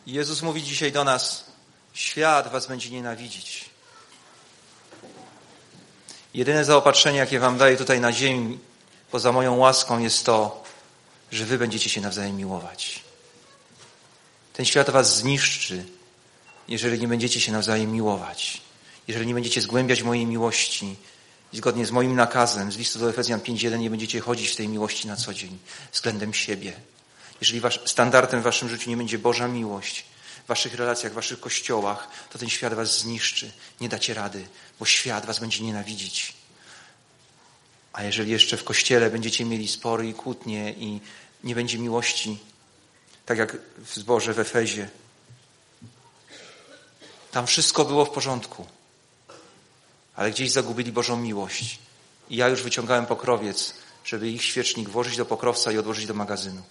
Jezus mówi dzisiaj do nas, świat was będzie nienawidzić. Jedyne zaopatrzenie, jakie wam daję tutaj na ziemi, poza moją łaską, jest to, że wy będziecie się nawzajem miłować. Ten świat was zniszczy, jeżeli nie będziecie się nawzajem miłować. Jeżeli nie będziecie zgłębiać mojej miłości i zgodnie z moim nakazem, z listu do Efezjan 5:1, nie będziecie chodzić w tej miłości na co dzień względem siebie. Jeżeli standardem w waszym życiu nie będzie Boża miłość, w waszych relacjach, w waszych kościołach, to ten świat was zniszczy. Nie dacie rady, bo świat was będzie nienawidzić. A jeżeli jeszcze w kościele będziecie mieli spory i kłótnie i nie będzie miłości, tak jak w zborze w Efezie, tam wszystko było w porządku, ale gdzieś zagubili Bożą miłość. I ja już wyciągałem pokrowiec, żeby ich świecznik włożyć do pokrowca i odłożyć do magazynu.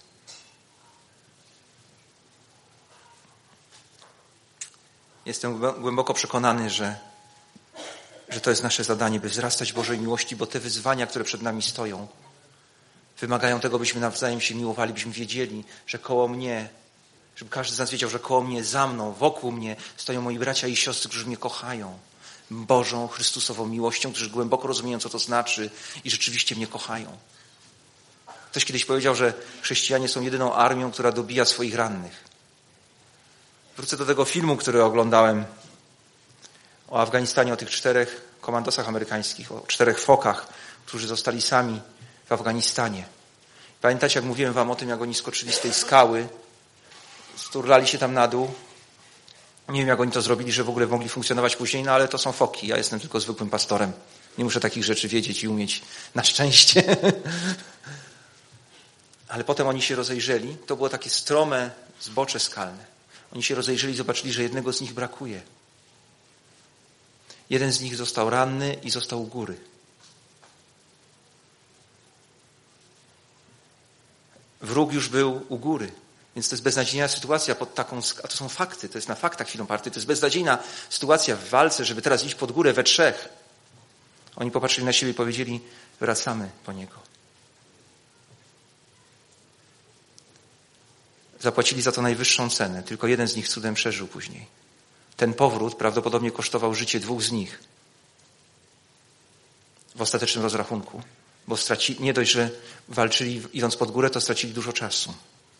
Jestem głęboko przekonany, że to jest nasze zadanie, by wzrastać w Bożej miłości, bo te wyzwania, które przed nami stoją, wymagają tego, byśmy nawzajem się miłowali, byśmy wiedzieli, że koło mnie, żeby każdy z nas wiedział, że koło mnie, za mną, wokół mnie stoją moi bracia i siostry, którzy mnie kochają Bożą, Chrystusową miłością, którzy głęboko rozumieją, co to znaczy i rzeczywiście mnie kochają. Ktoś kiedyś powiedział, że chrześcijanie są jedyną armią, która dobija swoich rannych. Wrócę do tego filmu, który oglądałem o Afganistanie, o tych 4 komandosach amerykańskich, o 4 fokach, którzy zostali sami w Afganistanie. Pamiętacie, jak mówiłem wam o tym, jak oni skoczyli z tej skały, sturlali się tam na dół. Nie wiem, jak oni to zrobili, że w ogóle mogli funkcjonować później, no ale to są foki. Ja jestem tylko zwykłym pastorem. Nie muszę takich rzeczy wiedzieć i umieć. Na szczęście. Ale potem oni się rozejrzeli. To było takie strome zbocze skalne. Oni się rozejrzeli i zobaczyli, że jednego z nich brakuje. Jeden z nich został ranny i został u góry. Wróg już był u góry. Więc to jest beznadziejna sytuacja pod taką, a to są fakty, to jest na faktach chwilą party, to jest beznadziejna sytuacja w walce, żeby teraz iść pod górę we 3. Oni popatrzyli na siebie i powiedzieli, wracamy po niego. Zapłacili za to najwyższą cenę, tylko jeden z nich cudem przeżył później. Ten powrót prawdopodobnie kosztował życie 2 z nich w ostatecznym rozrachunku, bo stracili, nie dość, że walczyli idąc pod górę, to stracili dużo czasu.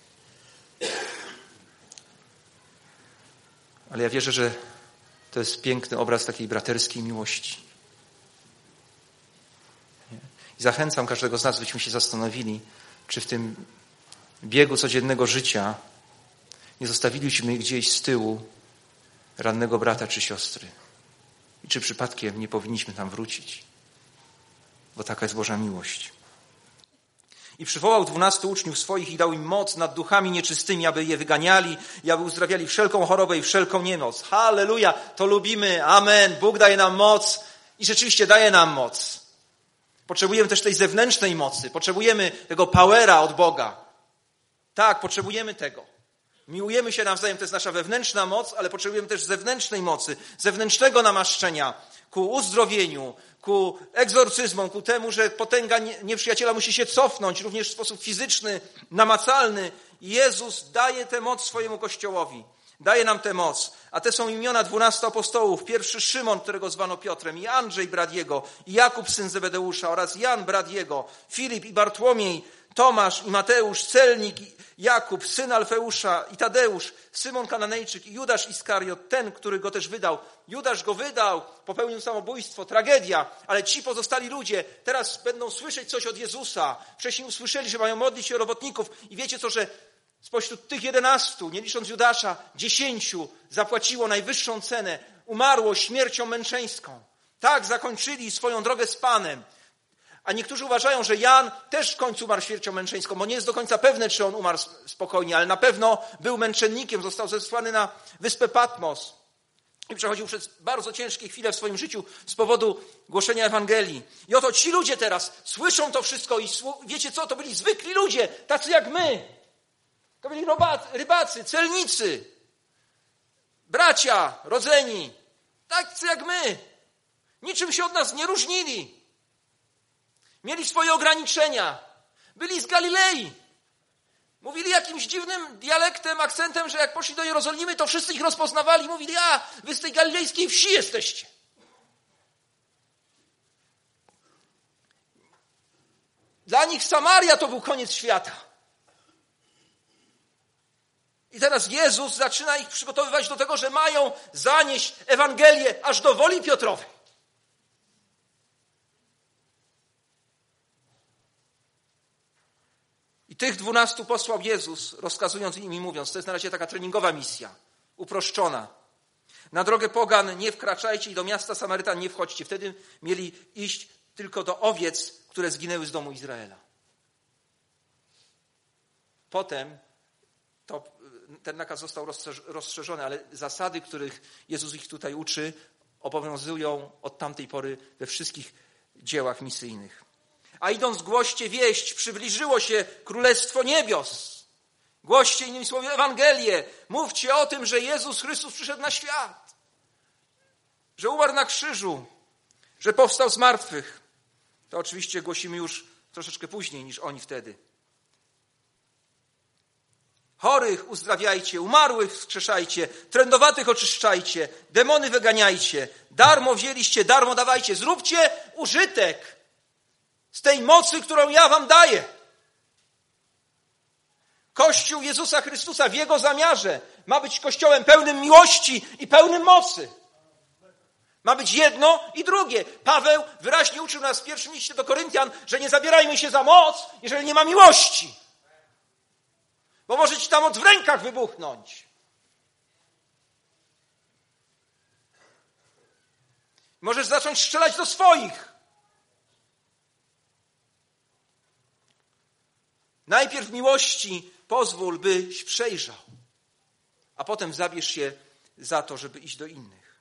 Ale ja wierzę, że to jest piękny obraz takiej braterskiej miłości. I zachęcam każdego z nas, byśmy się zastanowili, czy w tym biegu codziennego życia nie zostawiliśmy gdzieś z tyłu rannego brata czy siostry. I czy przypadkiem nie powinniśmy tam wrócić. Bo taka jest Boża miłość. I przywołał 12 uczniów swoich i dał im moc nad duchami nieczystymi, aby je wyganiali i aby uzdrawiali wszelką chorobę i wszelką niemoc. Halleluja, to lubimy, amen. Bóg daje nam moc i rzeczywiście daje nam moc. Potrzebujemy też tej zewnętrznej mocy. Potrzebujemy tego powera od Boga. Tak, potrzebujemy tego. Miłujemy się nawzajem, to jest nasza wewnętrzna moc, ale potrzebujemy też zewnętrznej mocy, zewnętrznego namaszczenia ku uzdrowieniu, ku egzorcyzmom, ku temu, że potęga nieprzyjaciela musi się cofnąć, również w sposób fizyczny, namacalny. Jezus daje tę moc swojemu Kościołowi. Daje nam tę moc. A te są imiona 12 apostołów. Pierwszy Szymon, którego zwano Piotrem, i Andrzej, brat jego, i Jakub, syn Zebedeusza, oraz Jan, brat jego, Filip i Bartłomiej, Tomasz i Mateusz, Celnik, i Jakub, syn Alfeusza, i Tadeusz, Szymon Kananejczyk, i Judasz Iskariot, ten, który go też wydał. Judasz go wydał, popełnił samobójstwo, tragedia, ale ci pozostali ludzie teraz będą słyszeć coś od Jezusa. Wcześniej usłyszeli, że mają modlić się o robotników i wiecie co, że spośród tych 11, nie licząc Judasza, 10 zapłaciło najwyższą cenę, umarło śmiercią męczeńską. Tak zakończyli swoją drogę z Panem. A niektórzy uważają, że Jan też w końcu umarł śmiercią męczeńską, bo nie jest do końca pewne, czy on umarł spokojnie, ale na pewno był męczennikiem, został zesłany na wyspę Patmos i przechodził przez bardzo ciężkie chwile w swoim życiu z powodu głoszenia Ewangelii. I oto ci ludzie teraz słyszą to wszystko i wiecie co, to byli zwykli ludzie, tacy jak my. To byli rybacy, celnicy, bracia rodzeni, tacy jak my. Niczym się od nas nie różnili. Mieli swoje ograniczenia. Byli z Galilei. Mówili jakimś dziwnym dialektem, akcentem, że jak poszli do Jerozolimy, to wszyscy ich rozpoznawali. Mówili, wy z tej galilejskiej wsi jesteście. Dla nich Samaria to był koniec świata. I teraz Jezus zaczyna ich przygotowywać do tego, że mają zanieść Ewangelię aż do Woli Piotrowej. I tych 12 posłał Jezus, rozkazując im i mówiąc, to jest na razie taka treningowa misja, uproszczona. Na drogę pogan nie wkraczajcie i do miasta Samarytan nie wchodźcie. Wtedy mieli iść tylko do owiec, które zginęły z domu Izraela. Potem ten nakaz został rozszerzony, ale zasady, których Jezus ich tutaj uczy, obowiązują od tamtej pory we wszystkich dziełach misyjnych. A idąc głoście wieść, przybliżyło się Królestwo Niebios. Głoście innymi słowy Ewangelię. Mówcie o tym, że Jezus Chrystus przyszedł na świat. Że umarł na krzyżu. Że powstał z martwych. To oczywiście głosimy już troszeczkę później niż oni wtedy. Chorych uzdrawiajcie, umarłych wskrzeszajcie, trędowatych oczyszczajcie, demony wyganiajcie. Darmo wzięliście, darmo dawajcie. Zróbcie użytek z tej mocy, którą ja wam daję. Kościół Jezusa Chrystusa w Jego zamiarze ma być kościołem pełnym miłości i pełnym mocy. Ma być jedno i drugie. Paweł wyraźnie uczył nas w pierwszym liście do Koryntian, że nie zabierajmy się za moc, jeżeli nie ma miłości. Bo może ci tam w rękach wybuchnąć. Możesz zacząć strzelać do swoich. Najpierw miłości pozwól, byś przejrzał, a potem zabierz się za to, żeby iść do innych.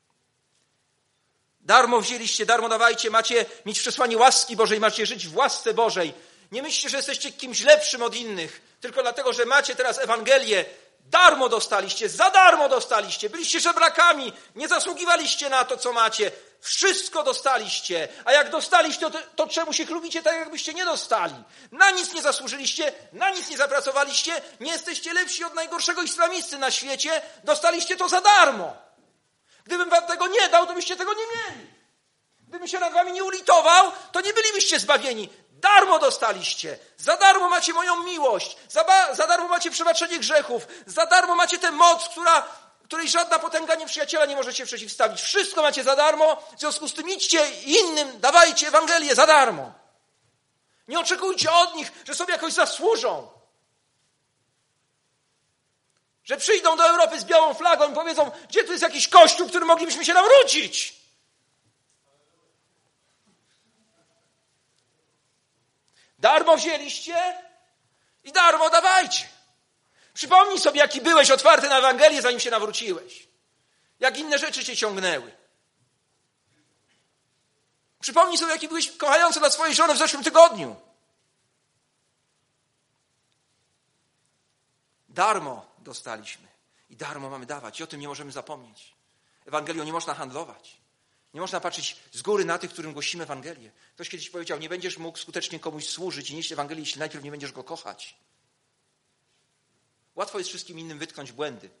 Darmo wzięliście, darmo dawajcie, macie mieć przesłanie łaski Bożej, macie żyć w łasce Bożej. Nie myślcie, że jesteście kimś lepszym od innych, tylko dlatego, że macie teraz Ewangelię. Darmo dostaliście, za darmo dostaliście, byliście żebrakami, nie zasługiwaliście na to, co macie. Wszystko dostaliście, a jak dostaliście, to czemu się chlubicie tak, jakbyście nie dostali? Na nic nie zasłużyliście, na nic nie zapracowaliście, nie jesteście lepsi od najgorszego islamisty na świecie, dostaliście to za darmo. Gdybym wam tego nie dał, to byście tego nie mieli. Gdybym się nad wami nie ulitował, to nie bylibyście zbawieni. Darmo dostaliście, za darmo macie moją miłość, za darmo macie przebaczenie grzechów, za darmo macie tę moc, której żadna potęga nieprzyjaciela nie może się przeciwstawić. Wszystko macie za darmo, w związku z tym idźcie innym, dawajcie Ewangelię za darmo. Nie oczekujcie od nich, że sobie jakoś zasłużą. Że przyjdą do Europy z białą flagą i powiedzą, gdzie tu jest jakiś kościół, w którym moglibyśmy się nawrócić. Darmo wzięliście i darmo dawajcie. Przypomnij sobie, jaki byłeś otwarty na Ewangelię, zanim się nawróciłeś. Jak inne rzeczy cię ciągnęły. Przypomnij sobie, jaki byłeś kochający dla swojej żony w zeszłym tygodniu. Darmo dostaliśmy i darmo mamy dawać. I o tym nie możemy zapomnieć. Ewangelią nie można handlować. Nie można patrzeć z góry na tych, którym głosimy Ewangelię. Ktoś kiedyś powiedział, nie będziesz mógł skutecznie komuś służyć i nieść Ewangelię, jeśli najpierw nie będziesz go kochać. Łatwo jest wszystkim innym wytknąć błędy.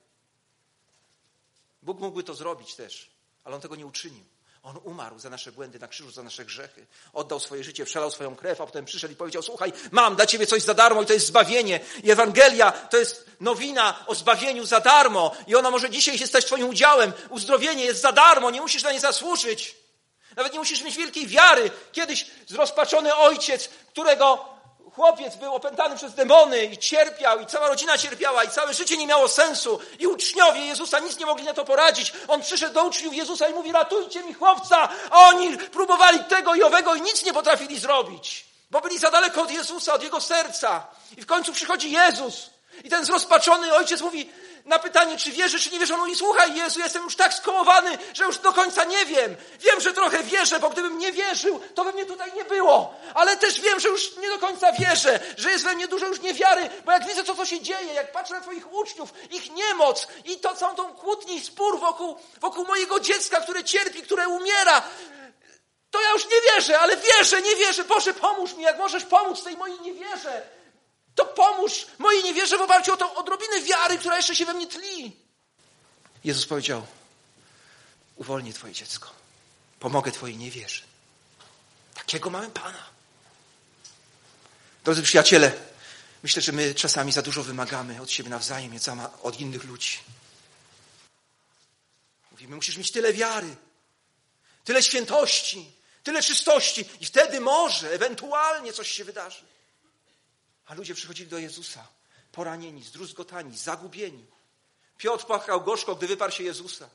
Bóg mógłby to zrobić też, ale On tego nie uczynił. On umarł za nasze błędy na krzyżu, za nasze grzechy. Oddał swoje życie, przelał swoją krew, a potem przyszedł i powiedział, słuchaj, mam dla ciebie coś za darmo i to jest zbawienie. I Ewangelia to jest nowina o zbawieniu za darmo. I ona może dzisiaj się stać twoim udziałem. Uzdrowienie jest za darmo, nie musisz na nie zasłużyć. Nawet nie musisz mieć wielkiej wiary. Kiedyś zrozpaczony ojciec, którego chłopiec był opętany przez demony i cierpiał, i cała rodzina cierpiała, i całe życie nie miało sensu. I uczniowie Jezusa nic nie mogli na to poradzić. On przyszedł do uczniów Jezusa i mówi, ratujcie mi chłopca. A oni próbowali tego i owego i nic nie potrafili zrobić. Bo byli za daleko od Jezusa, od Jego serca. I w końcu przychodzi Jezus. I ten zrozpaczony ojciec mówi na pytanie, czy wierzy, czy nie wierzy. On mówi, słuchaj Jezu, jestem już tak skołowany, że już do końca nie wiem. Wiem, że trochę wierzę, bo gdybym nie wierzył, to by mnie tutaj nie było. Ale też wiem, że już nie do końca wierzę, że jest we mnie dużo już niewiary, bo jak widzę to, co się dzieje, jak patrzę na twoich uczniów, ich niemoc i to całą tą kłótnię i spór wokół mojego dziecka, które cierpi, które umiera, to ja już nie wierzę, ale wierzę, nie wierzę. Boże, pomóż mi, jak możesz pomóc tej mojej niewierze. to pomóż mojej niewierze w oparciu o tą odrobinę wiary, która jeszcze się we mnie tli. Jezus powiedział, uwolnię twoje dziecko. Pomogę twojej niewierze. Takiego mamy Pana. Drodzy przyjaciele, myślę, że my czasami za dużo wymagamy od siebie nawzajem, od innych ludzi. Mówimy, musisz mieć tyle wiary, tyle świętości, tyle czystości i wtedy może, ewentualnie coś się wydarzy. A ludzie przychodzili do Jezusa, poranieni, zdruzgotani, zagubieni. Piotr płakał gorzko, gdy wyparł się Jezusa.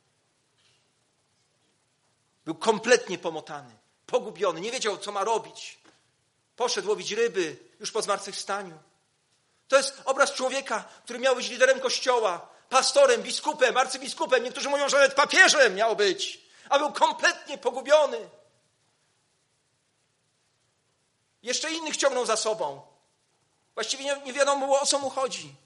Był kompletnie pomotany, pogubiony, nie wiedział, co ma robić. Poszedł łowić ryby już po zmartwychwstaniu. To jest obraz człowieka, który miał być liderem Kościoła, pastorem, biskupem, arcybiskupem, niektórzy mówią, że nawet papieżem miał być, a był kompletnie pogubiony. Jeszcze innych ciągnął za sobą. Właściwie nie wiadomo było, o co mu chodzi.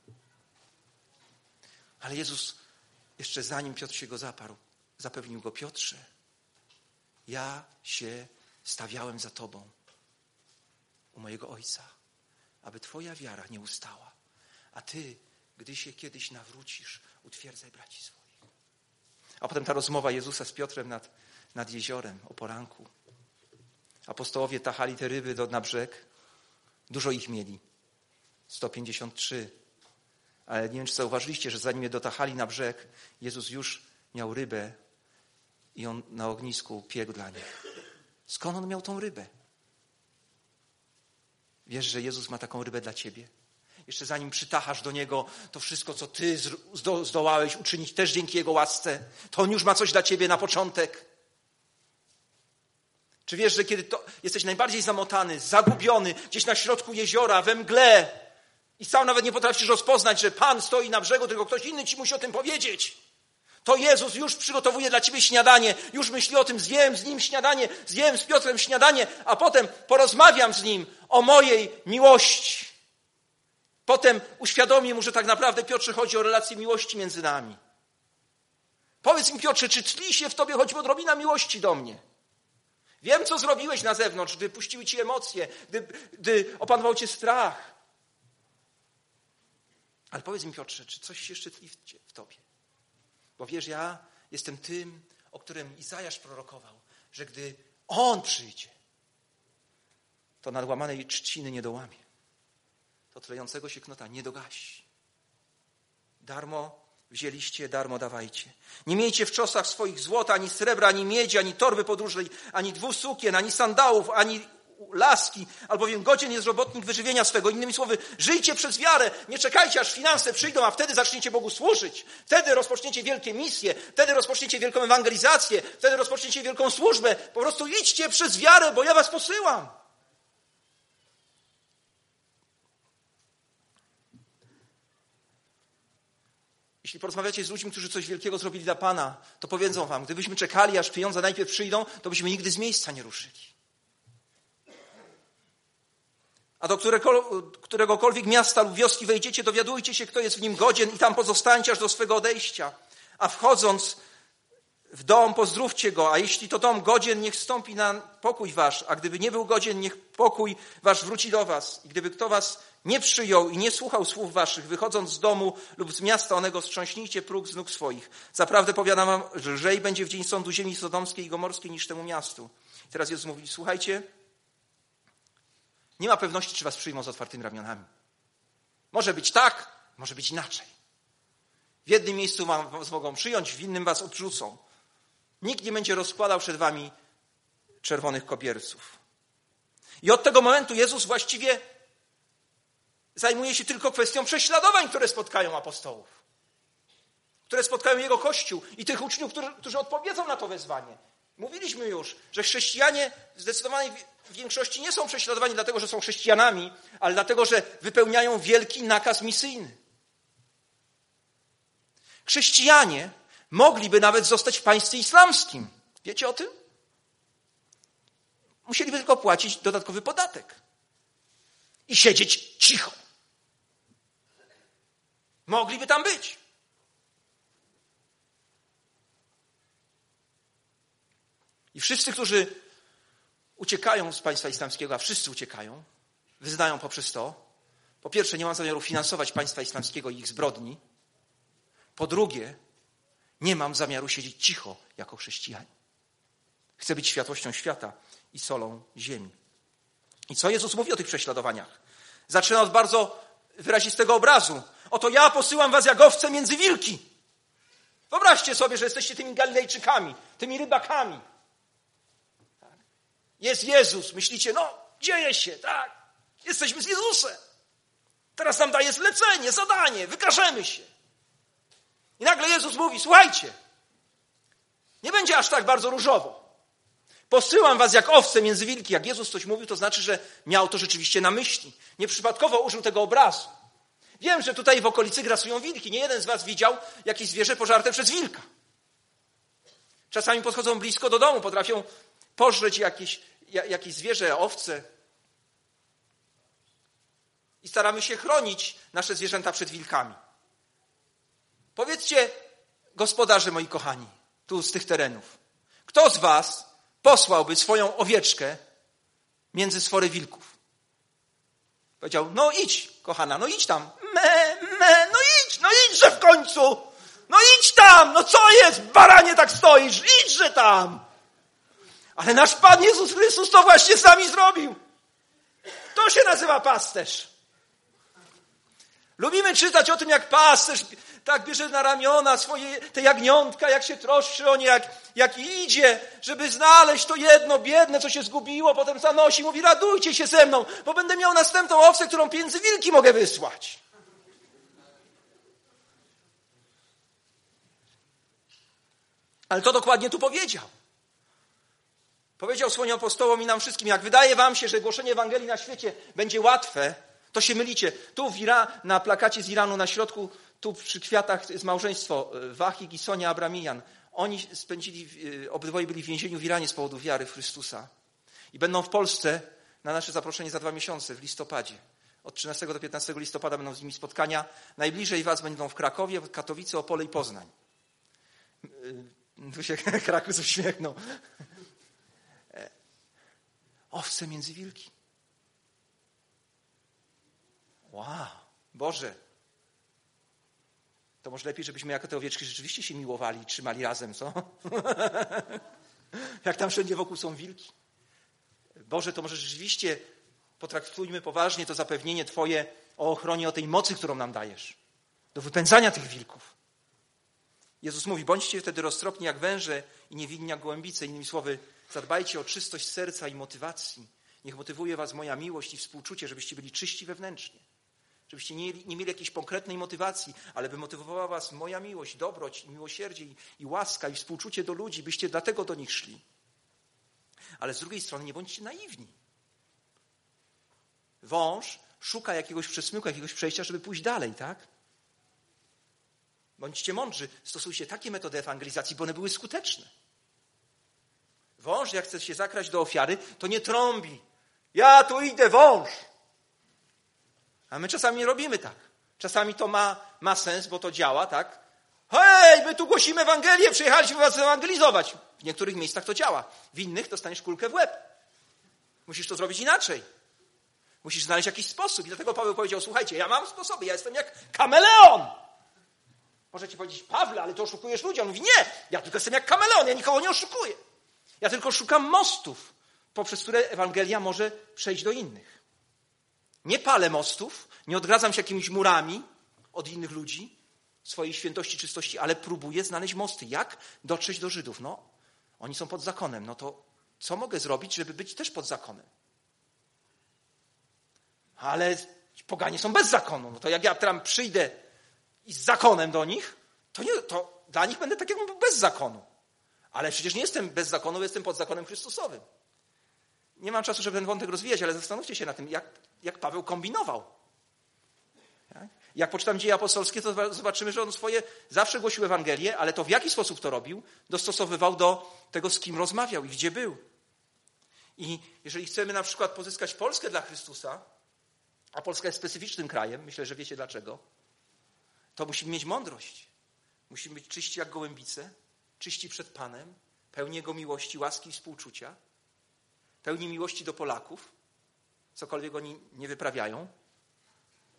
Ale Jezus, jeszcze zanim Piotr się go zaparł, zapewnił go, Piotrze, ja się stawiałem za tobą u mojego Ojca, aby twoja wiara nie ustała. A ty, gdy się kiedyś nawrócisz, utwierdzaj braci swoich. A potem ta rozmowa Jezusa z Piotrem nad jeziorem o poranku. Apostołowie tachali te ryby na brzeg. Dużo ich mieli. 153. Ale nie wiem, czy zauważyliście, że zanim je dotachali na brzeg, Jezus już miał rybę i on na ognisku piekł dla nich. Skąd on miał tą rybę? Wiesz, że Jezus ma taką rybę dla ciebie? Jeszcze zanim przytachasz do Niego to wszystko, co ty zdołałeś uczynić też dzięki Jego łasce, to On już ma coś dla ciebie na początek. Czy wiesz, że kiedy jesteś najbardziej zamotany, zagubiony, gdzieś na środku jeziora, we mgle i sam nawet nie potrafisz rozpoznać, że Pan stoi na brzegu, tylko ktoś inny ci musi o tym powiedzieć, to Jezus już przygotowuje dla ciebie śniadanie, już myśli o tym, zjem z Nim śniadanie, zjem z Piotrem śniadanie, a potem porozmawiam z Nim o mojej miłości. Potem uświadomię mu, że tak naprawdę, Piotrze, chodzi o relację miłości między nami. Powiedz mi, Piotrze, czy tli się w tobie choć odrobina miłości do mnie? Wiem, co zrobiłeś na zewnątrz, gdy puściły ci emocje, gdy opanował cię strach. Ale powiedz mi, Piotrze, czy coś się jeszcze tli w tobie? Bo wiesz, ja jestem tym, o którym Izajasz prorokował, że gdy On przyjdzie, to nadłamanej trzciny nie dołamie. To tlejącego się knota nie dogasi. Darmo wzięliście, darmo dawajcie. Nie miejcie w czosach swoich złota, ani srebra, ani miedzi, ani torby podróżnej, ani 2 sukien, ani sandałów, ani laski, albowiem godzien jest robotnik wyżywienia swego. Innymi słowy, żyjcie przez wiarę. Nie czekajcie, aż finanse przyjdą, a wtedy zaczniecie Bogu służyć. Wtedy rozpoczniecie wielkie misje, wtedy rozpoczniecie wielką ewangelizację, wtedy rozpoczniecie wielką służbę. Po prostu idźcie przez wiarę, bo ja was posyłam. Jeśli porozmawiacie z ludźmi, którzy coś wielkiego zrobili dla Pana, to powiedzą wam, gdybyśmy czekali, aż pieniądze najpierw przyjdą, to byśmy nigdy z miejsca nie ruszyli. A do któregokolwiek miasta lub wioski wejdziecie, dowiadujcie się, kto jest w nim godzien i tam pozostańcie aż do swego odejścia. A wchodząc w dom, pozdrówcie go, a jeśli to dom godzien, niech wstąpi na pokój wasz, a gdyby nie był godzien, niech pokój wasz wróci do was. I gdyby kto was nie przyjął i nie słuchał słów waszych, wychodząc z domu lub z miasta onego, strząśnijcie próg z nóg swoich. Zaprawdę powiadam wam, że lżej będzie w dzień sądu ziemi sodomskiej i gomorskiej niż temu miastu. I teraz Jezus mówi, słuchajcie, nie ma pewności, czy was przyjmą z otwartymi ramionami. Może być tak, może być inaczej. W jednym miejscu was mogą przyjąć, w innym was odrzucą. Nikt nie będzie rozkładał przed wami czerwonych kobierców. I od tego momentu Jezus właściwie zajmuje się tylko kwestią prześladowań, które spotkają apostołów. Które spotkają Jego Kościół i tych uczniów, którzy odpowiedzą na to wezwanie. Mówiliśmy już, że chrześcijanie w zdecydowanej większości nie są prześladowani dlatego, że są chrześcijanami, ale dlatego, że wypełniają wielki nakaz misyjny. Chrześcijanie mogliby nawet zostać w państwie islamskim. Wiecie o tym? Musieliby tylko płacić dodatkowy podatek i siedzieć cicho. Mogliby tam być. I wszyscy, którzy uciekają z państwa islamskiego, a wszyscy uciekają, wyznają poprzez to, Po pierwsze, nie mam zamiaru finansować państwa islamskiego i ich zbrodni. Po drugie, nie mam zamiaru siedzieć cicho jako chrześcijanin. Chcę być światłością świata i solą ziemi. I co Jezus mówi o tych prześladowaniach? Zaczyna od bardzo wyrazistego obrazu. Oto ja posyłam was jak owce między wilki. Wyobraźcie sobie, że jesteście tymi Galilejczykami, tymi rybakami. Jest Jezus, myślicie, dzieje się, tak? Jesteśmy z Jezusem. Teraz nam daje zlecenie, zadanie, wykażemy się. I nagle Jezus mówi, słuchajcie, nie będzie aż tak bardzo różowo. Posyłam was jak owce między wilki. Jak Jezus coś mówił, to znaczy, że miał to rzeczywiście na myśli. Nieprzypadkowo użył tego obrazu. Wiem, że tutaj w okolicy grasują wilki. Nie jeden z was widział jakieś zwierzę pożarte przez wilka. Czasami podchodzą blisko do domu, potrafią pożreć jakieś zwierzę, owce. I staramy się chronić nasze zwierzęta przed wilkami. Powiedzcie, gospodarze moi kochani, tu z tych terenów, kto z was posłałby swoją owieczkę między sfory wilków? Powiedział, idź, kochana, idź tam. Idźże w końcu. Idź tam, co jest, baranie tak stoisz, idźże tam. Ale nasz Pan Jezus Chrystus to właśnie z nami zrobił. To się nazywa pasterz. Lubimy czytać o tym, jak pasterz tak bierze na ramiona swoje te jagniątka, jak się troszczy o nie, jak idzie, żeby znaleźć to jedno biedne, co się zgubiło, potem zanosi, mówi, radujcie się ze mną, bo będę miał następną owcę, którą między wilki mogę wysłać. Ale to dokładnie tu powiedział. Powiedział swoim apostołom i nam wszystkim, jak wydaje wam się, że głoszenie Ewangelii na świecie będzie łatwe, to się mylicie. Tu na plakacie z Iranu na środku, tu przy kwiatach jest małżeństwo Wahig i Sonia Abramijan. Oni obydwoje byli w więzieniu w Iranie z powodu wiary w Chrystusa. I będą w Polsce na nasze zaproszenie za 2 miesiące, w listopadzie. Od 13 do 15 listopada będą z nimi spotkania. Najbliżej was będą w Krakowie, Katowice, Opole i Poznań. Tu się Kraków uśmiechnął. Owce między wilki. Wow, Boże. To może lepiej, żebyśmy jako te owieczki rzeczywiście się miłowali i trzymali razem, co? Jak tam wszędzie wokół są wilki. Boże, to może rzeczywiście potraktujmy poważnie to zapewnienie Twoje o ochronie, o tej mocy, którą nam dajesz. Do wypędzania tych wilków. Jezus mówi, bądźcie wtedy roztropni jak węże i niewinni jak gołębice. Innymi słowy, zadbajcie o czystość serca i motywacji. Niech motywuje was moja miłość i współczucie, żebyście byli czyści wewnętrznie. Żebyście nie mieli jakiejś konkretnej motywacji, ale by motywowała was moja miłość, dobroć i miłosierdzie i łaska i współczucie do ludzi, byście dlatego do nich szli. Ale z drugiej strony nie bądźcie naiwni. Wąż szuka jakiegoś przesmyku, jakiegoś przejścia, żeby pójść dalej, tak? Bądźcie mądrzy, stosujcie takie metody ewangelizacji, bo one były skuteczne. Wąż, jak chce się zakraść do ofiary, to nie trąbi. Ja tu idę, wąż. A my czasami nie robimy tak. Czasami to ma sens, bo to działa, tak? Hej, my tu głosimy Ewangelię, przyjechaliśmy was ewangelizować. W niektórych miejscach to działa. W innych dostaniesz kulkę w łeb. Musisz to zrobić inaczej. Musisz znaleźć jakiś sposób. I dlatego Paweł powiedział, słuchajcie, ja mam sposoby, ja jestem jak kameleon. Możecie powiedzieć, Pawle, ale ty oszukujesz ludzi. On mówi, nie, ja tylko jestem jak kameleon, ja nikogo nie oszukuję. Ja tylko szukam mostów, poprzez które Ewangelia może przejść do innych. Nie palę mostów, nie odgradzam się jakimiś murami od innych ludzi, swojej świętości, czystości, ale próbuję znaleźć mosty. Jak dotrzeć do Żydów? Oni są pod zakonem. To co mogę zrobić, żeby być też pod zakonem? Ale poganie są bez zakonu. To jak ja tam przyjdę i z zakonem do nich, to dla nich będę tak jakbym był bez zakonu. Ale przecież nie jestem bez zakonu, jestem pod zakonem Chrystusowym. Nie mam czasu, żeby ten wątek rozwijać, ale zastanówcie się na tym, jak Paweł kombinował. Jak poczytam Dzieje Apostolskie, to zobaczymy, że on zawsze głosił Ewangelię, ale to w jaki sposób to robił, dostosowywał do tego, z kim rozmawiał i gdzie był. I jeżeli chcemy na przykład pozyskać Polskę dla Chrystusa, a Polska jest specyficznym krajem, myślę, że wiecie dlaczego, to musimy mieć mądrość. Musimy być czyści jak gołębice, czyści przed Panem, pełni Jego miłości, łaski i współczucia, pełni miłości do Polaków, cokolwiek oni nie wyprawiają.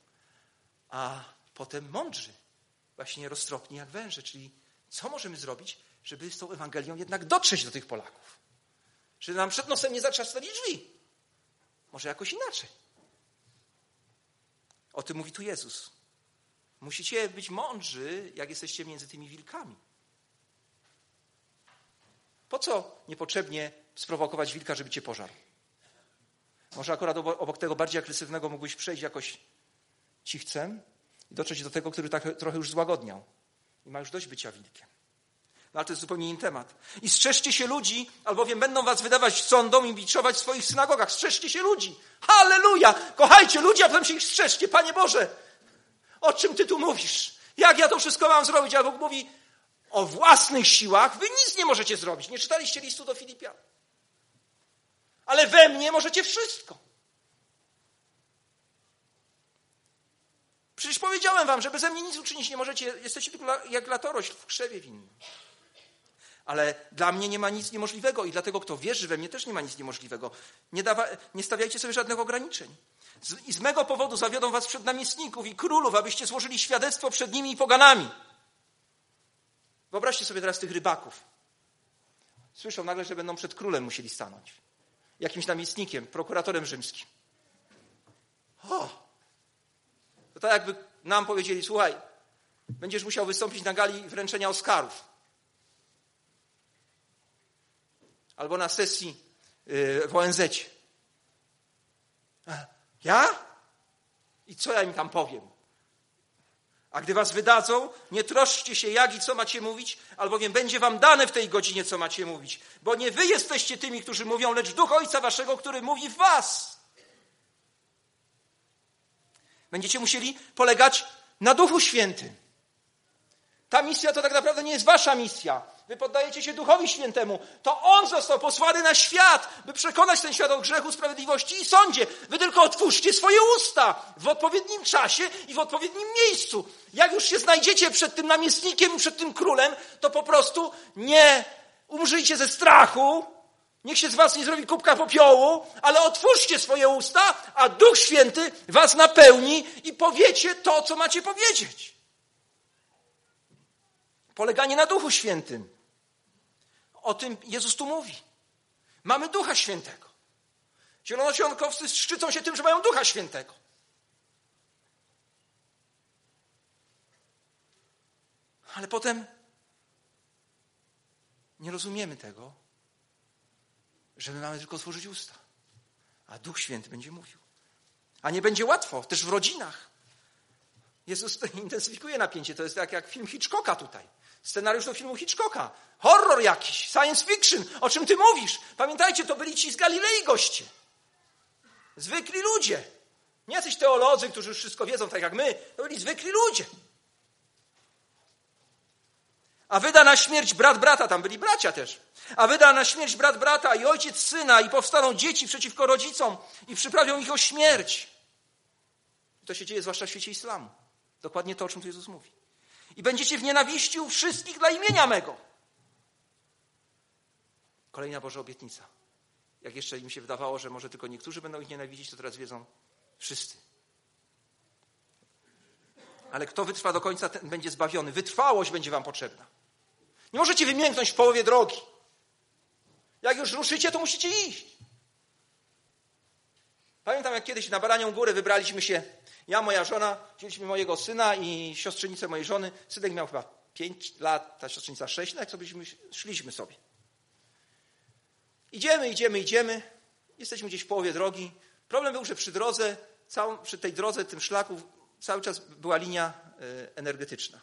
a potem mądrzy, właśnie roztropni jak węże. Czyli co możemy zrobić, żeby z tą Ewangelią jednak dotrzeć do tych Polaków? Żeby nam przed nosem nie zatrzaskali drzwi. Może jakoś inaczej. O tym mówi tu Jezus. Musicie być mądrzy, jak jesteście między tymi wilkami. Po co niepotrzebnie sprowokować wilka, żeby cię pożarł? Może akurat obok tego bardziej agresywnego mógłbyś przejść jakoś cichcem i dotrzeć do tego, który tak trochę już złagodniał i ma już dość bycia wilkiem. No ale to jest zupełnie inny temat. I strzeżcie się ludzi, albowiem będą was wydawać sądom i biczować w swoich synagogach. Strzeżcie się ludzi. Halleluja! Kochajcie ludzi, a potem się ich strzeżcie. Panie Boże, o czym Ty tu mówisz? Jak ja to wszystko mam zrobić? A Bóg mówi, o własnych siłach wy nic nie możecie zrobić. Nie czytaliście listu do Filipian. Ale we mnie możecie wszystko. Przecież powiedziałem wam, że beze mnie nic uczynić nie możecie. Jesteście tylko jak latorośl w krzewie winnym. Ale dla mnie nie ma nic niemożliwego i dlatego, kto wierzy we mnie, też nie ma nic niemożliwego. Nie stawiajcie sobie żadnych ograniczeń. I z mego powodu zawiodą was przed namiestników i królów, abyście złożyli świadectwo przed nimi i poganami. Wyobraźcie sobie teraz tych rybaków. Słyszą nagle, że będą przed królem musieli stanąć. Jakimś namiestnikiem, prokuratorem rzymskim. To tak jakby nam powiedzieli, słuchaj, będziesz musiał wystąpić na gali wręczenia Oscarów. Albo na sesji w ONZ-cie. Ja? I co ja im tam powiem? A gdy was wydadzą, nie troszczcie się, jak i co macie mówić, albowiem będzie wam dane w tej godzinie, co macie mówić. Bo nie wy jesteście tymi, którzy mówią, lecz Duch Ojca waszego, który mówi w was. Będziecie musieli polegać na Duchu Świętym. Ta misja to tak naprawdę nie jest wasza misja. Wy poddajecie się Duchowi Świętemu. To On został posłany na świat, by przekonać ten świat o grzechu, sprawiedliwości i sądzie. Wy tylko otwórzcie swoje usta w odpowiednim czasie i w odpowiednim miejscu. Jak już się znajdziecie przed tym namiestnikiem i przed tym królem, to po prostu nie umrzyjcie ze strachu, niech się z was nie zrobi kubka popiołu, ale otwórzcie swoje usta, a Duch Święty was napełni i powiecie to, co macie powiedzieć. Poleganie na Duchu Świętym. O tym Jezus tu mówi. Mamy Ducha Świętego. Zielonoświątkowcy szczycą się tym, że mają Ducha Świętego. Ale potem nie rozumiemy tego, że my mamy tylko otworzyć usta. A Duch Święty będzie mówił. A nie będzie łatwo, też w rodzinach. Jezus intensyfikuje napięcie. To jest tak jak film Hitchcocka tutaj. Scenariusz do filmu Hitchcocka. Horror jakiś, science fiction. O czym ty mówisz? Pamiętajcie, to byli ci z Galilei goście. Zwykli ludzie. Nie jacyś teolodzy, którzy już wszystko wiedzą tak jak my. To byli zwykli ludzie. A wyda na śmierć brat brata, tam byli bracia też. A wyda na śmierć brat brata i ojciec syna i powstaną dzieci przeciwko rodzicom i przyprawią ich o śmierć. I to się dzieje zwłaszcza w świecie islamu. Dokładnie to, o czym tu Jezus mówi. I będziecie w nienawiści u wszystkich dla imienia mego. Kolejna Boża obietnica. Jak jeszcze im się wydawało, że może tylko niektórzy będą ich nienawidzić, to teraz wiedzą wszyscy. Ale kto wytrwa do końca, ten będzie zbawiony. Wytrwałość będzie wam potrzebna. Nie możecie wymięknąć w połowie drogi. Jak już ruszycie, to musicie iść. Pamiętam, jak kiedyś na Baranią Górę wybraliśmy się, ja, moja żona, wzięliśmy mojego syna i siostrzenicę mojej żony. Synek miał chyba 5 lat, ta siostrzenica 6, no jak sobie szliśmy sobie. Idziemy. Jesteśmy gdzieś w połowie drogi. Problem był, że przy drodze, przy tej drodze, tym szlaku, cały czas była linia energetyczna.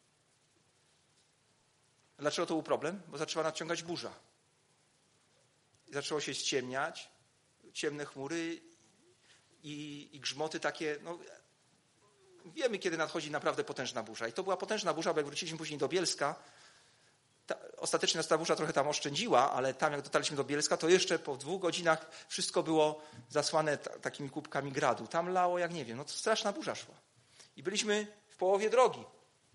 Dlaczego to był problem? Bo zaczęła nadciągać burza. I zaczęło się ściemniać, ciemne chmury i grzmoty takie, no wiemy, kiedy nadchodzi naprawdę potężna burza. I to była potężna burza, bo jak wróciliśmy później do Bielska, ostatecznie nas ta burza trochę tam oszczędziła, ale tam jak dotarliśmy do Bielska, to jeszcze po 2 godzinach wszystko było zasłane takimi kubkami gradu. Tam lało jak nie wiem, no to straszna burza szła. I byliśmy w połowie drogi.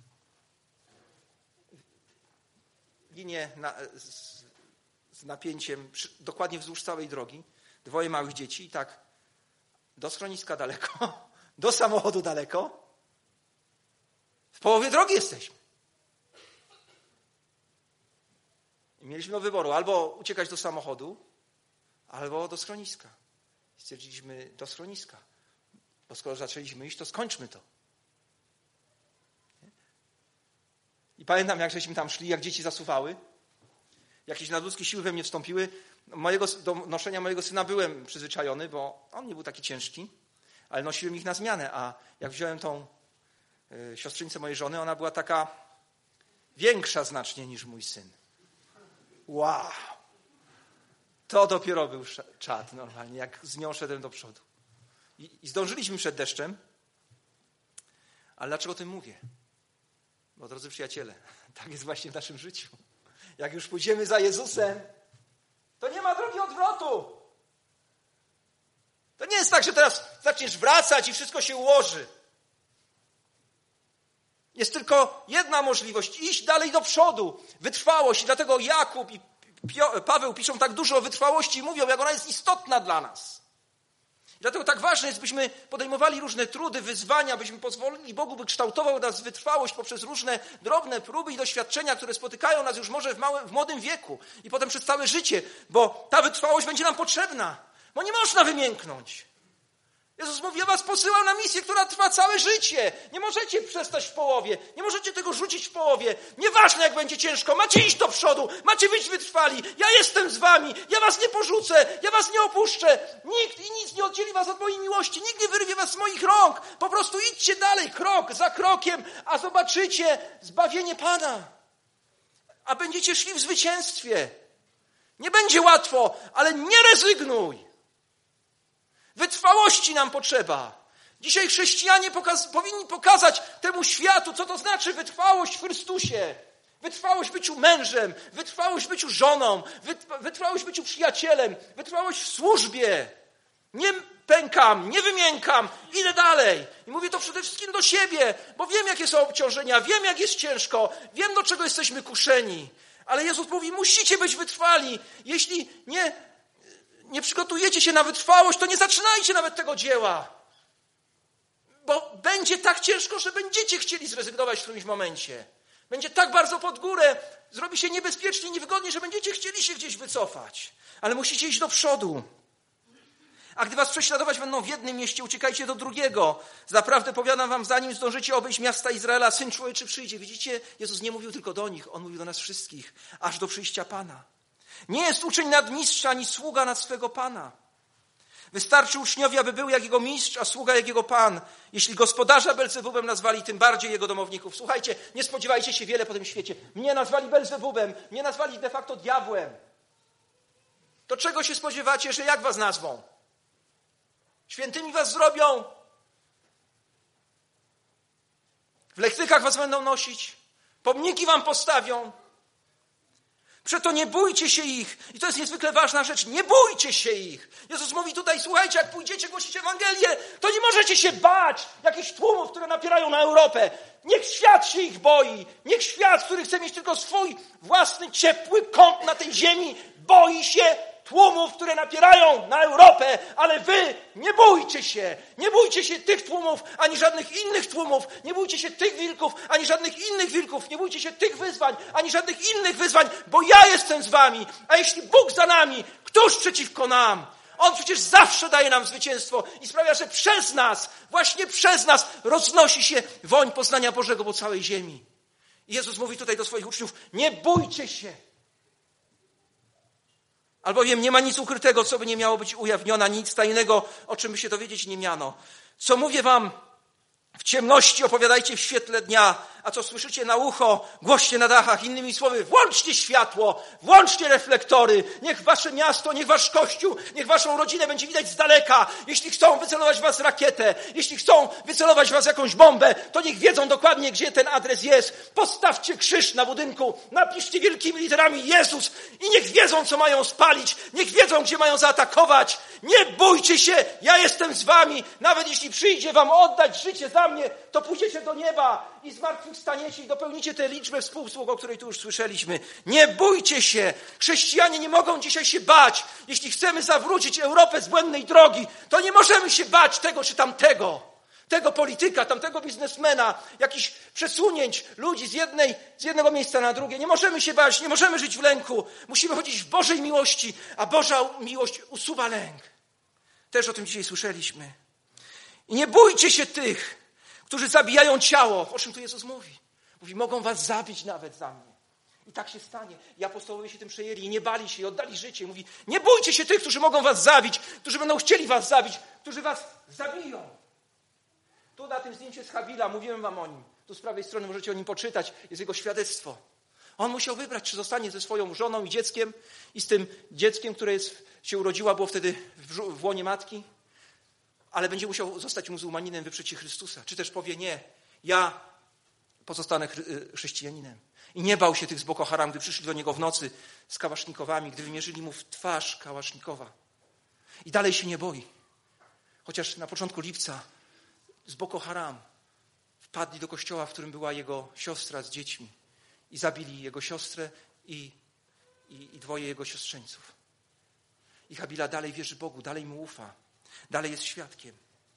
Linie z napięciem dokładnie wzdłuż całej drogi. 2 małych dzieci i tak do schroniska daleko, do samochodu daleko W połowie drogi jesteśmy. I mieliśmy do wyboru albo uciekać do samochodu, albo do schroniska. Stwierdziliśmy do schroniska. Bo skoro zaczęliśmy iść, to skończmy to. I pamiętam, jak żeśmy tam szli, jak dzieci zasuwały. Jakieś nadludzkie siły we mnie wstąpiły. Do noszenia mojego syna byłem przyzwyczajony, bo on nie był taki ciężki, ale nosiłem ich na zmianę. A jak wziąłem tą siostrzenicę mojej żony, ona była taka większa znacznie niż mój syn. Wow! To dopiero był czad normalnie, jak z nią szedłem do przodu. I zdążyliśmy przed deszczem. Ale dlaczego o tym mówię? Bo drodzy przyjaciele, tak jest właśnie w naszym życiu. Jak już pójdziemy za Jezusem, to nie ma drogi odwrotu. To nie jest tak, że teraz zaczniesz wracać i wszystko się ułoży. Jest tylko jedna możliwość. Iść dalej do przodu. Wytrwałość. I dlatego Jakub i Paweł piszą tak dużo o wytrwałości i mówią, jak ona jest istotna dla nas. I dlatego tak ważne jest, byśmy podejmowali różne trudy, wyzwania, byśmy pozwolili Bogu, by kształtował nas wytrwałość poprzez różne drobne próby i doświadczenia, które spotykają nas już może w młodym wieku i potem przez całe życie, bo ta wytrwałość będzie nam potrzebna, bo nie można wymięknąć. Jezus mówi, ja was posyłam na misję, która trwa całe życie. Nie możecie przestać w połowie. Nie możecie tego rzucić w połowie. Nieważne, jak będzie ciężko. Macie iść do przodu. Macie być wytrwali. Ja jestem z wami. Ja was nie porzucę. Ja was nie opuszczę. Nikt i nic nie oddzieli was od mojej miłości. Nikt nie wyrwie was z moich rąk. Po prostu idźcie dalej, krok za krokiem, a zobaczycie zbawienie Pana. A będziecie szli w zwycięstwie. Nie będzie łatwo, ale nie rezygnuj. Wytrwałości nam potrzeba. Dzisiaj chrześcijanie powinni pokazać temu światu, co to znaczy wytrwałość w Chrystusie. Wytrwałość w byciu mężem, wytrwałość w byciu żoną, wytrwałość w byciu przyjacielem, wytrwałość w służbie. Nie pękam, nie wymiękam, idę dalej. I mówię to przede wszystkim do siebie, bo wiem, jakie są obciążenia, wiem, jak jest ciężko, wiem, do czego jesteśmy kuszeni. Ale Jezus mówi, musicie być wytrwali. Jeśli nie przygotujecie się na wytrwałość, to nie zaczynajcie nawet tego dzieła. Bo będzie tak ciężko, że będziecie chcieli zrezygnować w którymś momencie. Będzie tak bardzo pod górę, zrobi się niebezpiecznie, niewygodnie, że będziecie chcieli się gdzieś wycofać. Ale musicie iść do przodu. A gdy was prześladować będą w jednym mieście, uciekajcie do drugiego. Zaprawdę powiadam wam, zanim zdążycie obejść miasta Izraela, Syn Człowieczy przyjdzie. Widzicie, Jezus nie mówił tylko do nich, On mówił do nas wszystkich, aż do przyjścia Pana. Nie jest uczeń nad mistrza, ani sługa nad swego Pana. Wystarczy uczniowi, aby był jak jego mistrz, a sługa jak jego Pan. Jeśli gospodarza Belzebubem nazwali, tym bardziej jego domowników. Słuchajcie, nie spodziewajcie się wiele po tym świecie. Mnie nazwali Belzebubem, mnie nazwali de facto diabłem. To czego się spodziewacie, że jak was nazwą? Świętymi was zrobią? W lechtykach was będą nosić? Pomniki wam postawią? Przeto nie bójcie się ich. I to jest niezwykle ważna rzecz. Nie bójcie się ich. Jezus mówi tutaj, słuchajcie, jak pójdziecie głosić Ewangelię, to nie możecie się bać jakichś tłumów, które napierają na Europę. Niech świat się ich boi. Niech świat, który chce mieć tylko swój własny, ciepły kąt na tej ziemi, boi się tłumów, które napierają na Europę, ale wy nie bójcie się. Nie bójcie się tych tłumów, ani żadnych innych tłumów. Nie bójcie się tych wilków, ani żadnych innych wilków. Nie bójcie się tych wyzwań, ani żadnych innych wyzwań, bo ja jestem z wami. A jeśli Bóg za nami, któż przeciwko nam? On przecież zawsze daje nam zwycięstwo i sprawia, że przez nas, właśnie przez nas roznosi się woń poznania Bożego po całej ziemi. I Jezus mówi tutaj do swoich uczniów, nie bójcie się. Albowiem nie ma nic ukrytego, co by nie miało być ujawnione, nic tajnego, o czym by się dowiedzieć nie miano. Co mówię wam w ciemności, opowiadajcie w świetle dnia, a co słyszycie na ucho, głoście na dachach. Innymi słowy, włączcie światło, włączcie reflektory. Niech wasze miasto, niech wasz kościół, niech waszą rodzinę będzie widać z daleka. Jeśli chcą wycelować w was rakietę, jeśli chcą wycelować w was jakąś bombę, to niech wiedzą dokładnie, gdzie ten adres jest. Postawcie krzyż na budynku, napiszcie wielkimi literami Jezus i niech wiedzą, co mają spalić. Niech wiedzą, gdzie mają zaatakować. Nie bójcie się, ja jestem z wami. Nawet jeśli przyjdzie wam oddać życie za mnie, to pójdziecie do nieba i zmartwychwstaniecie i dopełnicie tę liczbę współsług, o której tu już słyszeliśmy. Nie bójcie się. Chrześcijanie nie mogą dzisiaj się bać. Jeśli chcemy zawrócić Europę z błędnej drogi, to nie możemy się bać tego czy tamtego. tego polityka, tamtego biznesmena, jakichś przesunięć ludzi z jednego miejsca na drugie. Nie możemy się bać, nie możemy żyć w lęku. Musimy chodzić w Bożej miłości, a Boża miłość usuwa lęk. Też o tym dzisiaj słyszeliśmy. I nie bójcie się tych, którzy zabijają ciało. O czym tu Jezus mówi? Mówi, mogą was zabić nawet za mnie. I tak się stanie. I apostołowie się tym przejęli i nie bali się i oddali życie. Mówi, nie bójcie się tych, którzy mogą was zabić, którzy będą chcieli was zabić, którzy was zabiją. Tu na tym zdjęciu jest Habila, mówiłem wam o nim. Tu z prawej strony możecie o nim poczytać. Jest jego świadectwo. On musiał wybrać, czy zostanie ze swoją żoną i dzieckiem i z tym dzieckiem, które się urodziła, było wtedy w łonie matki, ale będzie musiał zostać muzułmaninem, wyprzeć się Chrystusa. Czy też powie, nie, ja pozostanę chrześcijaninem. I nie bał się tych z Boko Haram, gdy przyszli do niego w nocy z kałasznikowami, gdy wymierzyli mu w twarz kałasznikowa. I dalej się nie boi. Chociaż na początku lipca z Boko Haram wpadli do kościoła, w którym była jego siostra z dziećmi. I zabili jego siostrę i dwoje jego siostrzeńców. I Habila dalej wierzy Bogu, dalej mu ufa. Dalej jest świadkiem.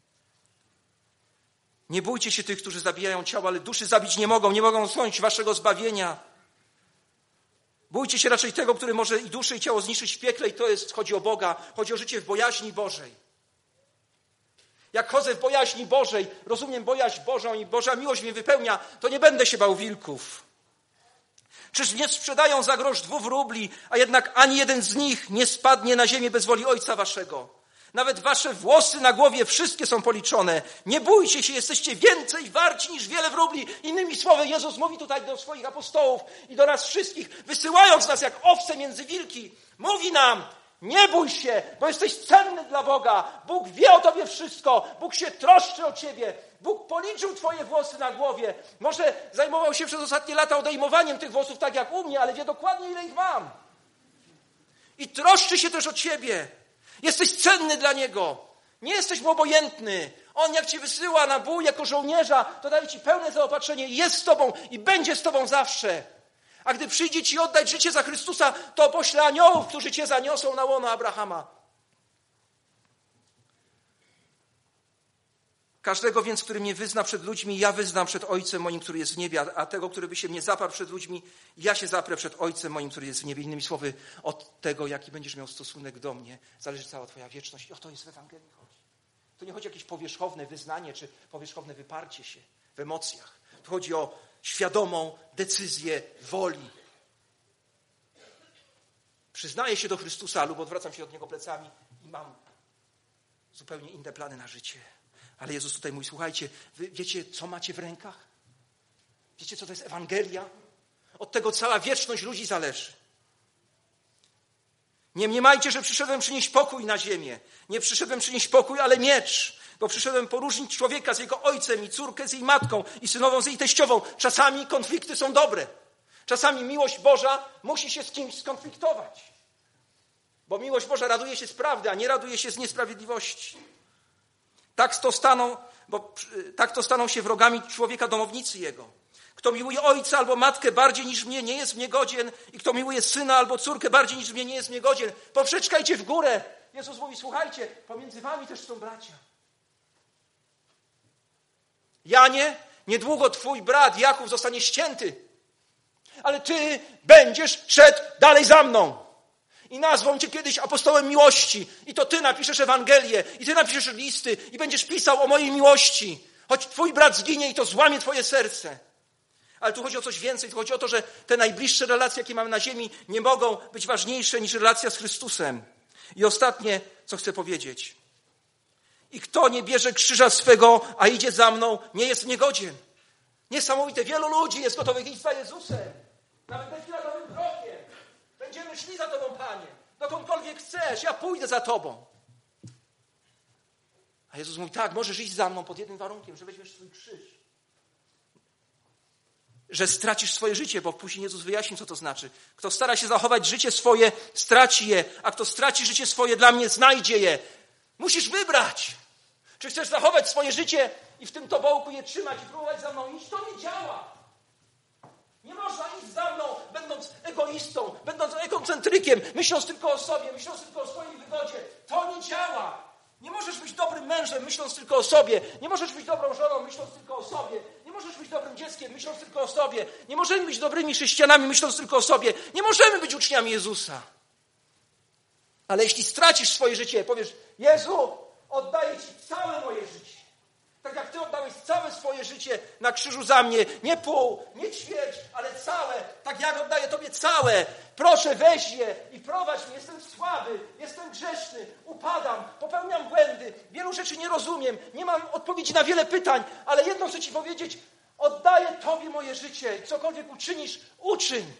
Nie bójcie się tych, którzy zabijają ciało, ale duszy zabić nie mogą sądzić waszego zbawienia. Bójcie się raczej tego, który może i duszę, i ciało zniszczyć w piekle, i chodzi o Boga, chodzi o życie w bojaźni Bożej. Jak chodzę w bojaźni Bożej, rozumiem bojaźń Bożą i Boża miłość mnie wypełnia, to nie będę się bał wilków. Czyż mnie sprzedają za grosz 2 rubli, a jednak ani jeden z nich nie spadnie na ziemię bez woli Ojca waszego. Nawet wasze włosy na głowie wszystkie są policzone. Nie bójcie się, jesteście więcej warci niż wiele rubli. Innymi słowy, Jezus mówi tutaj do swoich apostołów i do nas wszystkich, wysyłając nas jak owce między wilki. Mówi nam, nie bój się, bo jesteś cenny dla Boga. Bóg wie o tobie wszystko. Bóg się troszczy o ciebie. Bóg policzył twoje włosy na głowie. Może zajmował się przez ostatnie lata odejmowaniem tych włosów tak jak u mnie, ale wie dokładnie, ile ich mam. I troszczy się też o ciebie. Jesteś cenny dla Niego. Nie jesteś mu obojętny. On jak cię wysyła na bój jako żołnierza, to daje ci pełne zaopatrzenie. Jest z tobą i będzie z tobą zawsze. A gdy przyjdzie ci oddać życie za Chrystusa, to pośle aniołów, którzy cię zaniosą na łono Abrahama. Każdego więc, który mnie wyzna przed ludźmi, ja wyznam przed Ojcem moim, który jest w niebie, a tego, który by się mnie zaparł przed ludźmi, ja się zaprę przed Ojcem moim, który jest w niebie. Innymi słowy, od tego, jaki będziesz miał stosunek do mnie, zależy cała twoja wieczność. I o to jest w Ewangelii chodzi. Tu nie chodzi o jakieś powierzchowne wyznanie, czy powierzchowne wyparcie się w emocjach. Tu chodzi o świadomą decyzję woli. Przyznaję się do Chrystusa lub odwracam się od Niego plecami i mam zupełnie inne plany na życie. Ale Jezus tutaj mówi, słuchajcie, wy wiecie, co macie w rękach? Wiecie, co to jest Ewangelia? Od tego cała wieczność ludzi zależy. Nie mniemajcie, że przyszedłem przynieść pokój na ziemię. Nie przyszedłem przynieść pokój, ale miecz. Bo przyszedłem poróżnić człowieka z jego ojcem i córkę z jej matką i synową z jej teściową. Czasami konflikty są dobre. Czasami miłość Boża musi się z kimś skonfliktować. Bo miłość Boża raduje się z prawdy, a nie raduje się z niesprawiedliwości. Tak to staną się wrogami człowieka domownicy jego. Kto miłuje ojca albo matkę bardziej niż mnie, nie jest mnie godzien. I kto miłuje syna albo córkę bardziej niż mnie, nie jest mnie godzien. Poprzeczkajcie w górę. Jezus mówi, słuchajcie, pomiędzy wami też są bracia. Janie, niedługo twój brat Jakub zostanie ścięty. Ale ty będziesz szedł dalej za mną. I nazwą cię kiedyś apostołem miłości. I to ty napiszesz Ewangelię. I ty napiszesz listy. I będziesz pisał o mojej miłości. Choć twój brat zginie i to złamie twoje serce. Ale tu chodzi o coś więcej. Tu chodzi o to, że te najbliższe relacje, jakie mamy na ziemi, nie mogą być ważniejsze niż relacja z Chrystusem. I ostatnie, co chcę powiedzieć. I kto nie bierze krzyża swego, a idzie za mną, nie jest niegodzien. Niesamowite. Wielu ludzi jest gotowych iść za Jezusem. Nawet bezśladowym krokiem. Będziemy szli za Tobą, Panie. Dokądkolwiek chcesz, ja pójdę za Tobą. A Jezus mówi, tak, możesz iść za mną pod jednym warunkiem, że weźmiesz swój krzyż. Że stracisz swoje życie, bo później Jezus wyjaśni, co to znaczy. Kto stara się zachować życie swoje, straci je, a kto straci życie swoje dla mnie, znajdzie je. Musisz wybrać. Czy chcesz zachować swoje życie i w tym tobołku je trzymać i próbować za mną iść? To nie działa. Nie można iść za mną, będąc egoistą, będąc egocentrykiem, myśląc tylko o sobie, myśląc tylko o swojej wygodzie. To nie działa. Nie możesz być dobrym mężem, myśląc tylko o sobie. Nie możesz być dobrą żoną, myśląc tylko o sobie. Nie możesz być dobrym dzieckiem, myśląc tylko o sobie. Nie możemy być dobrymi chrześcijanami, myśląc tylko o sobie. Nie możemy być uczniami Jezusa. Ale jeśli stracisz swoje życie, powiesz: Jezu, oddaję Ci całe moje życie. Tak jak Ty oddałeś całe swoje życie na krzyżu za mnie. Nie pół, nie ćwierć, ale całe. Tak jak oddaję Tobie całe. Proszę, weź je i prowadź mnie. Jestem słaby, jestem grzeszny, upadam, popełniam błędy. Wielu rzeczy nie rozumiem. Nie mam odpowiedzi na wiele pytań. Ale jedno chcę Ci powiedzieć. Oddaję Tobie moje życie. Cokolwiek uczynisz, uczyń.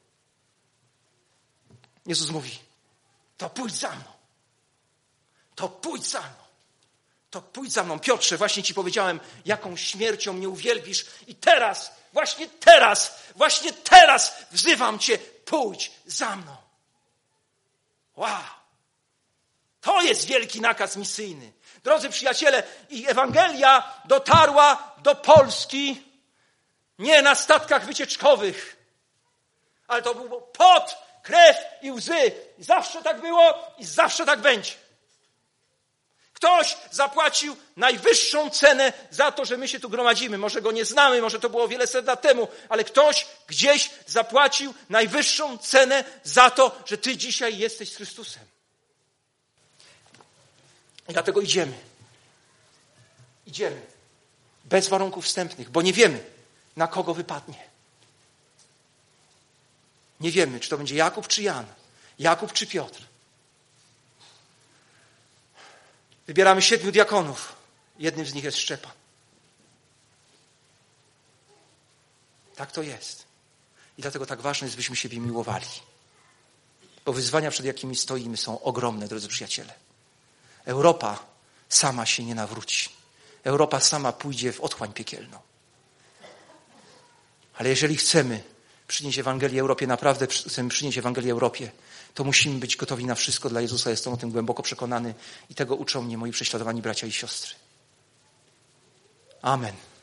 Jezus mówi: to pójdź za mną. To pójdź za mną. To pójdź za mną. Piotrze, właśnie Ci powiedziałem, jaką śmiercią mnie uwielbisz. I teraz, właśnie teraz wzywam Cię, pójdź za mną. Wow! To jest wielki nakaz misyjny. Drodzy przyjaciele, i Ewangelia dotarła do Polski nie na statkach wycieczkowych, ale to był pot, krew i łzy. I zawsze tak było i zawsze tak będzie. Ktoś zapłacił najwyższą cenę za to, że my się tu gromadzimy. Może go nie znamy, może to było wiele set lat temu, ale ktoś gdzieś zapłacił najwyższą cenę za to, że Ty dzisiaj jesteś z Chrystusem. I dlatego idziemy. Idziemy. Bez warunków wstępnych, bo nie wiemy, na kogo wypadnie. Nie wiemy, czy to będzie Jakub czy Jan, Jakub czy Piotr. Wybieramy 7 diakonów. Jednym z nich jest Szczepan. Tak to jest. I dlatego tak ważne jest, byśmy siebie miłowali. Bo wyzwania, przed jakimi stoimy, są ogromne, drodzy przyjaciele. Europa sama się nie nawróci. Europa sama pójdzie w otchłań piekielną. Ale jeżeli chcemy przynieść Ewangelię Europie, naprawdę chcemy przynieść Ewangelię Europie, to musimy być gotowi na wszystko dla Jezusa. Jestem o tym głęboko przekonany i tego uczą mnie moi prześladowani bracia i siostry. Amen.